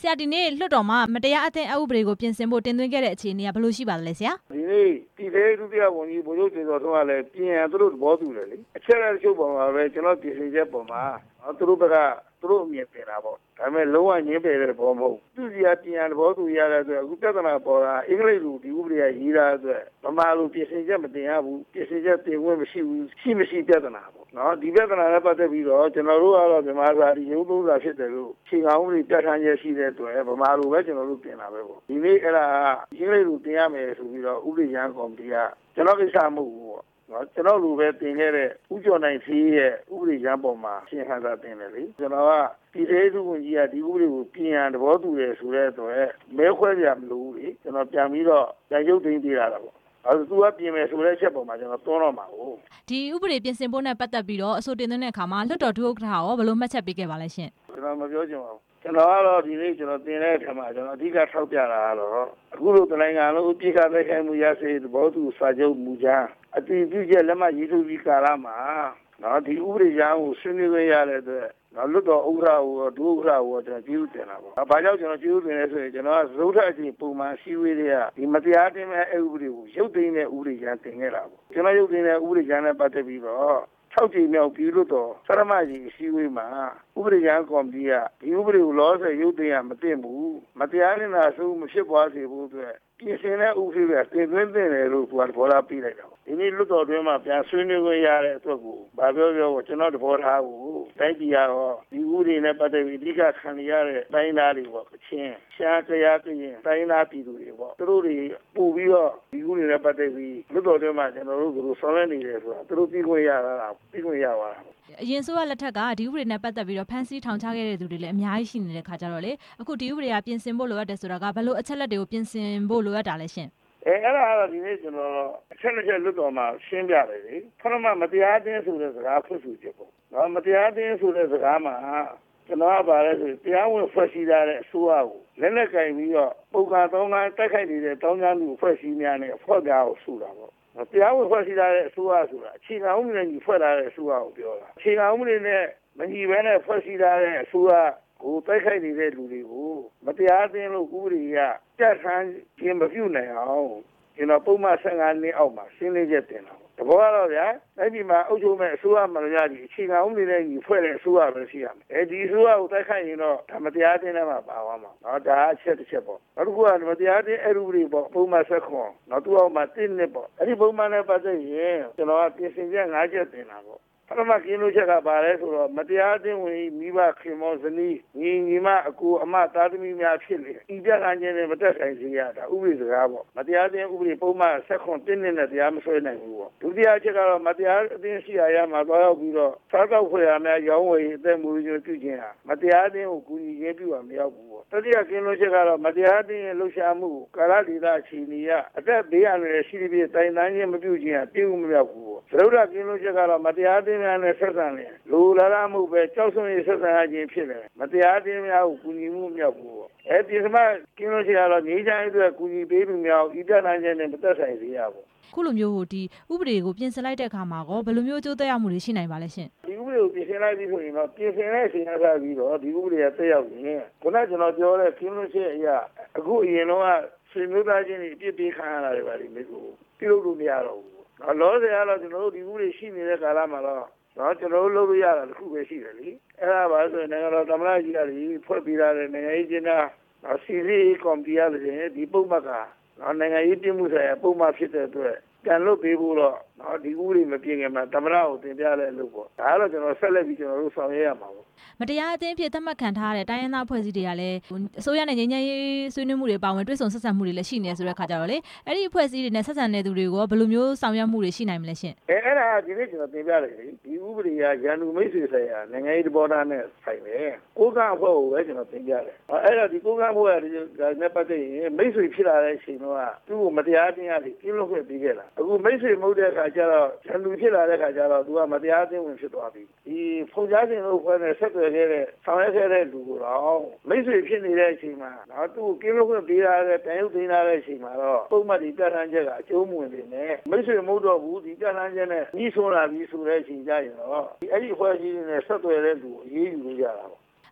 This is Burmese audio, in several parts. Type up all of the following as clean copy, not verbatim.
ဆရာဒီနေ့လွှတ်တော်မှာမတရားအသင်းအဥပဒေကိုပြင်ဆင်ဖို့တင်သွင်းခဲ့တဲ့အခြေအနေကဘယ်လိုရှိပါသလဲဆရာဒီနေ့ပြည်ထောင်စုတရားဝန်ကြီးဗိုလ်ချုပ်တင်စောထွန်းကလည်းပြင်ရန်သူတို့သဘောတူတယ်လေအချက်အလက်ချုပ်ပေါ်မှာပဲကျွန်တော်ပြင်ဆင်ချက်ပေါ်မှာသူတို့ဘက်ကသူတို့အမြင်ပြင်တာပေါ့ဒါပေမဲ့လုံးဝညင်းပယ်တဲ့ဘောမဟုတ်သူစီကပြင်ရန်သဘောတူရတဲ့အတွက်အခုပြဿနာပေါ်တာအင်္ဂလိပ်လိုဒီဥပဒေကရေးတာအတွက်ဗမာလိုပြင်ဆင်ချက်မတင်ရဘူးပြင်ဆင်ချက်တင်ခွင့်မရှိဘူးရှိမရှိပြဿနာပေါ့နော်ဒီပြဿနာနဲ့ပတ်သက်ပြီးတော့ကျွန်တော်တို့ကတော့ဗမာစာဒီရုံးသုံးစာဖြစ်တယ်လို့ချိန်အောင်ဥပဒေပြဋ္ဌာန်းချက်ရှိတဲ့အတွက်ဗမာလိုပဲကျွန်တော်တို့ပြင်တာပဲပေါ့ဒီနေ့အဲ့ဒါအင်္ဂလိပ်လိုတင်ရမယ်ဆိုပြီးတော့ဥပဒေရန်ကော်မတီကကျွန်တော်ကိစ္စမဟုတ်ဘူးပေါ့ကျွန်တော်လူပဲတင်ခဲ့တဲ့ဥကျော်နိုင်စီရဲ့ဥပဒေရန်ပေါ်မှာရှင်းဟန်သာတင်တယ်လေကျွန်တော်ကပြည်ထောင်စုဝန်ကြီးကဒီဥပဒေကိုပြင်ရန်သဘောတူတယ်ဆိုတဲ့အတွက်မဲခွဲပြမလို့လေကျွန်တော်ပြန်ပြီးတော့ကြိုင်ရုပ်သိမ်းပေးရတာပေါ့သူကပြင်မယ်ဆိုတဲ့ချက်ပေါ်မှာကျွန်တော်တွန်းတော့မှာဟုတ်ဒီဥပဒေပြင်ဆင်ဖို့နဲ့ပတ်သက်ပြီးတော့အဆိုတင်သွင်းတဲ့အခါမှာလွှတ်တော်ဒုဥက္ကဋ္ဌရောဘယ်လိုမှတ်ချက်ပေးခဲ့ပါလဲရှင်ကျွန်တော်မပြောချင်ပါဘူးကျွန်တော်ကတော့ဒီနေ့ကျွန်တော်တင်တဲ့အခါမှာကျွန်တော်အဓိကထောက်ပြတာကတော့အခုလိုတနိုင်ငံလုံးအပြစ်ကတိုက်ခိုက်မှုရစေသဘောတူစာချုပ်မူကြမ်းအတည်ပြုချက်လက်မှတ်ရေးထိုးပြီးကာလမှာဒီဥပဒေကြမ်းကိုဆွေးနွေးခွင့်ရတဲ့အတွက်လွတ်တော်ဥက္ကဋ္ဌကိုဒုဥက္ကဋ္ဌကိုကျွန်တော်ကျေးဇူးတင်တာပေါ့။ဘာကြောင့်ကျွန်တော်ကျေးဇူးတင်လဲဆိုရင်ကျွန်တော်ကသရုပ်ထအချင်းပုံမှန်စည်းဝေးတွေကဒီမတရားတင်မဲ့ဥပဒေကိုရုပ်သိမ်းတဲ့ဥပဒေကြမ်းတင်ခဲ့တာပေါ့။ကျွန်တော်ရုပ်သိမ်းတဲ့ဥပဒေကြမ်းနဲ့ပတ်သက်ပြီးတော့6ကြိမ်မြောက်ပြည်လွတ်တော်ဆရမကြီးအစည်းအဝေးမှာဥပဒေကြမ်းကော်မတီကဒီဥပဒေကိုလောဆယ်ရုပ်သိမ်းရမတင်ဘူးမတရားနေတာဆိုမဖြစ်ပွားစေဖို့အတွက်ပြင်ဆင်တဲ့ဥပဒေကတင်သွင်းတင်တယ်လို့သူကဘောလာပြလိုက်တာ။ဒီနေ့လွတ်တော်တွင်မှာပြန်ဆွေးနွေးခွင့်ရတဲ့အတွက်ကိုဘာပြောကျွန်တော်သဘောထားကိုတိုင်းပြည်ရောဒီဥပဒေနဲ့ပတ်သက်ပြီးအဓိကခံရတဲ့တိုင်းသားတွေပေါ့ချင်းရှားတရားကရင်တိုင်းသားပြည်သူတွေပေါ့သူတို့တွေပို့ပြီးတော့ဒီဥပဒေနဲ့ပတ်သက်ပြီးလွတ်တော်တွင်မှာကျွန်တော်တို့ကဆောင်ရွက်နေတယ်ဆိုတာသူတို့သိခွင့်ရတာသိခွင့်ရပါတာအရင်ဆိုရလက်ထက်ကဒီဥပဒေနဲ့ပတ်သက်ပြီးတော့ဖမ်းဆီးထောင်ချခဲ့တဲ့သူတွေလည်းအများကြီးရှိနေတဲ့ခါကြတော့လေအခုဒီဥပဒေကပြင်ဆင်ဖို့လိုအပ်တယ်ဆိုတာကဘယ်လိုအချက်လက်တွေကိုပြင်ဆင်ဖို့လိုအပ်တာလဲရှင်အဲ့ဒါကတော့ဒီနေ့ကျွန်တော်အချက်လက်လွတ်တော်မှာရှင်းပြတယ်လေခဏမှမတရားသင်းဆိုတဲ့စကားဖွင့်ဆိုချက်ပေါ့မတရားသင်းဆိုတဲ့စကားမှာကျွန်တော်ကပါလဲဆိုတရားဝင်ဖွဲ့စည်းထားတဲ့အစိုးရကိုလက်လက်ကင်ပြီးတော့ပုံကသုံးကတိုက်ခိုက်နေတဲ့တောင်းကျမ်းသူဖွဲ့စည်းများနဲ့အဖွဲ့များကိုစုတာပေါ့တရားဝင်ဖွဲ့စည်းထားတဲ့အစိုးရဆိုတာအခြေခံဥပဒေနဲ့ညီဖွဲ့ထားတဲ့အစိုးရကိုပြောတာအခြေခံဥပဒေနဲ့မညီဘဲနဲ့ဖွဲ့စည်းထားတဲ့အစိုးရကိုတိုက်ခိုက်နေတဲ့လူတွေကိုမတရားသင်းလို့ဥပဒေကကြက်ဆန်းခြင်းမပြုနိုင်အောင်ကျွန်တော်ပုံမှန်15နှစ်အောက်မှာရှင်းလင်းချက်တင်တာတဘောကတော့ဗျာအဲ့ဒီမှာအုပ်ချုပ်မဲ့အစိုးရမှလည်းဒီအခြေခံဥပဒေနဲ့ညီဖွဲ့တဲ့အစိုးရပဲရှိရမယ်ဒီအစိုးရကိုတိုက်ခိုက်ရင်တော့ဒါမတရားသင်းထဲမှာပါသွားမှာဒါအချက်တစ်ချက်ပေါ့နောက်တစ်ခုကမတရားသင်းအဥပဒေပေါ့ပုံမှန်ဆက်ခွန်နောက်သူ့အောက်မှာ1နှစ်ပေါ့အဲ့ဒီပုံမှန်နဲ့ပတ်သက်ရင်ကျွန်တော်ကပြင်ဆင်ချက်5ချက်တင်တာပေါ့ပထမကင်းလို့ချက်ကပါလဲဆိုတော့မတရားသင်းဝင်မိဘခင်မောဇနီးညီမအကူအမသားသမီးများဖြစ်လေဤပြဋ္ဌာန်းခြင်းနဲ့မတက်ဆိုင်စေရတာဥပဒေစကားပေါ့မတရားသင်းဥပဒေပုံမှန်ဆက်ခွန်1နှစ်နဲ့တရားမဆွဲနိုင်ဘူးပေါ့ဒုတိယချက်ကတော့မတရားအသင်းရှိရာမှာတွားရောက်ပြီးတော့စားတော့ဖွယ်ရများရောင်းဝယ်အသက်မွေးခြင်းပြုခြင်းဟာမတရားသင်းကိုကူညီခြင်းပြုတာမရောက်ဘူးပေါ့တတိယကင်းလို့ချက်ကတော့မတရားသင်းရဲ့လှုပ်ရှားမှုကာလဒေသအခြေအနေရအသက်ဘေးအန္တရာယ်ရှိသဖြင့်တိုင်တန်းခြင်းမပြုခြင်းဟာပြုမရောက်ဘူးပေါ့သရုပ်ထကင်းလို့ချက်ကတော့မတရားသင်းများနဲ့ဆက်ဆံတယ်လူလာလာမှုပဲကြောက်ရွံ့ရဆက်ဆံရခြင်းဖြစ်တယ်မတရားသင်းများကိုကူညီမှုမြောက်ဘူးပေါ့ဒီစမကင်းလို့ချက်ကတော့နေချမ်းအတွက်ကူညီပေးသူများဤပြဋ္ဌာန်းခြင်းနဲ့မသက်ဆိုင်စေရပေါ့ခုလိုမျိုးဒီဥပဒေကိုပြင်ဆင်လိုက်တဲ့အခါမှာကောဘယ်လိုမျိုးအကျိုးသက်ရောက်မှုတွေရှိနိုင်ပါလဲရှင်ဒီဥပဒေကိုပြင်ဆင်လိုက်ပြီးဆိုရင်တော့ပြင်ဆင်တဲ့အချိန်ကစပြီးတော့ဒီဥပဒေကသက်ရောက်ရင်ခုနကကျွန်တော်ပြောတဲ့ကင်းလို့ချက်အရာအခုအရင်တော့ဆွေမျိုးသားချင်းတွေပြစ်ပေးခံရတာတွေပါလိမ့်မယ်ကိုပြုလုပ်လို့မရတော့ဘူးလောဆယ်ကတော့ကျွန်တော်တို့ဒီဥပဒေရှိနေတဲ့ကာလမှာတော့ကျွန်တော်တို့လုပ်လို့ရတာတစ်ခုပဲရှိတယ်လေအဲ့ဒါပါဆိုရင်နိုင်ငံတော်သမ္မတကြီးကလည်းဖွဲ့ပေးထားတဲ့နိုင်ငံရေးကျင်းသားစီစီကော်မတီကလည်းဒီပုံမှန်ကနိုင်ငံရေးပြည်မှုဆိုင်ရာပုံမှန်ဖြစ်တဲ့အတွက်ပြန်လွတ်ပေးဖို့တော့ဒီဥပဒေမပြင်ခင်မှာသမ္မတကိုတင်ပြတဲ့အလုပ်ပေါ့ဒါကတော့ကျွန်တော်ဆက်လက်ပြီးကျွန်တော်တို့ဆောင်ရွက်ရမှာပေါ့မတရားအသင်းဖြစ်သတ်မှတ်ခံထားတဲ့တိုင်းရင်းသားဖွဲ့စည်းတွေကလည်းအစိုးရနဲ့ငြိမ်းချမ်းရေးဆွေးနွေးမှုတွေပါဝင်တွဲဆုံဆက်ဆံမှုတွေလည်းရှိနေဆိုတဲ့ခါကြတော့လေအဲ့ဒီဖွဲ့စည်းတွေနဲ့ဆက်ဆံတဲ့သူတွေကိုဘယ်လိုမျိုးဆောင်ရွက်မှုတွေရှိနိုင်မလဲရှင်အဲ့ဒါဒီနေ့ကျွန်တော်တင်ပြလိုက်လေဒီဥပဒေကရန်သူမိတ်ဆွေဆိုင်ရာနိုင်ငံရေးသဘောထားနဲ့ဆိုင်တယ်ကိုးကန့်အဖွဲ့ကိုပဲကျွန်တော်တင်ပြတယ်အဲ့တော့ဒီကိုးကန့်အဖွဲ့ကနဲ့ပတ်သက်ရင်မိတ်ဆွေဖြစ်လာတဲ့အချိန်တော့သူ့ကိုမတရားအသင်းကနေပြင်းလို့ခွင့်ပေးခဲ့တာအခုမိတ်ဆွေမဟုတ်တဲ့အခါကျတော့ရန်သူဖြစ်လာတဲ့အခါကျတော့သူကမတရားအသင်းဝင်ဖြစ်သွားပြီဒီဖုန်ကြားခြင်းလို့ဖွဲ့နဲ့ဆက်သွယ်ခဲ့တဲ့ဆောင်ရွက်ခဲ့တဲ့လူကိုတော့မိတ်ဆွေဖြစ်နေတဲ့အချိန်မှာသူ့ကိုကင်းလို့ခွင့်ပေးရတဲ့တန်ရုပ်သိမ်းလာတဲ့အချိန်မှာတော့ပုံမှန်ဒီပြဋ္ဌာန်းချက်ကအကျိုးမဝင်နေနဲ့မိတ်ဆွေမဟုတ်တော့ဘူးဒီပြဋ္ဌာန်းချက်နဲ့ညှိဆုံးလာပြီးဆိုတဲ့အချိန်ကျရင်တော့အဲ့ဒီအဖွဲ့အစည်းတွေနဲ့ဆက်သွယ်တဲ့လူကိုအေးအေးယူလို့ရတာပေါ့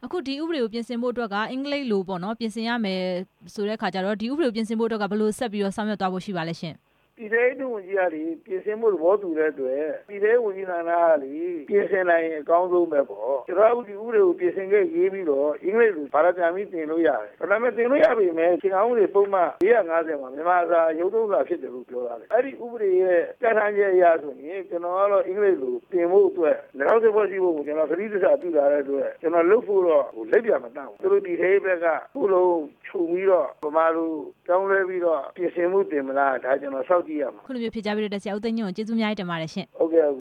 အခုဒီဥပဒေကိုပြင်ဆင်ဖို့အတွက်ကအင်္ဂလိပ်လိုပေါ့နော်ပြင်ဆင်ရမယ်ဆိုတဲ့ခါကျတော့ဒီဥပဒေကိုပြင်ဆင်ဖို့အတွက်ကဘယ်လိုဆက်ပြီးတော့ဆောင်ရွက်သွားဖို့ရှိပါလဲရှင်ပြည်ထောင်စုဝန်ကြီးကလေပြင်ဆင်မှုသဘောတူတဲ့အတွက်ပြည်ထောင်စုဝန်ကြီးဌာနကလေပြင်ဆင်နိုင်ရင်အကောင်းဆုံးပဲပေါ့ကျွန်တော်ဒီဥပဒေကိုပြင်ဆင်ခဲ့ရေးပြီးတော့အင်္ဂလိပ်လိုဘာသာပြန်ပြီးတင်လို့ရတယ်ဒါပေမဲ့တင်လို့ရပြီမဲ့ချိန်အောင်တွေပုံမှန်450မှာမြန်မာစာရုပ်သုံးစာဖြစ်တယ်လို့ပြောတာလေအဲ့ဒီဥပဒေရဲ့ပြဋ္ဌာန်းချက်အရဆိုရင်ကျွန်တော်ကတော့အင်္ဂလိပ်လိုတင်ဖို့အတွက်နောက်တစ်ဖွဲ့ရှိဖို့ကိုကျွန်တော်သတိတစာပြုလာတဲ့အတွက်ကျွန်တော်လုပ်ဖို့တော့လက်ပြမတတ်ဘူးသူတို့ဒီသေးဘက်ကခုလုံးခြုံပြီးတော့ဗမာလိုတောင်းလဲပြီးတော့ပြင်ဆင်မှုတင်မလားဒါကျွန်တော်စောင့်ကြည့်ရမှာခုလိုမျိုးဖြစ်ကြပြီးတဲ့ဆရာဦးသိန်းညွန့်ကိုကျေးဇူးအများကြီးတင်ပါတယ်ရှင်ဟုတ်ကဲ့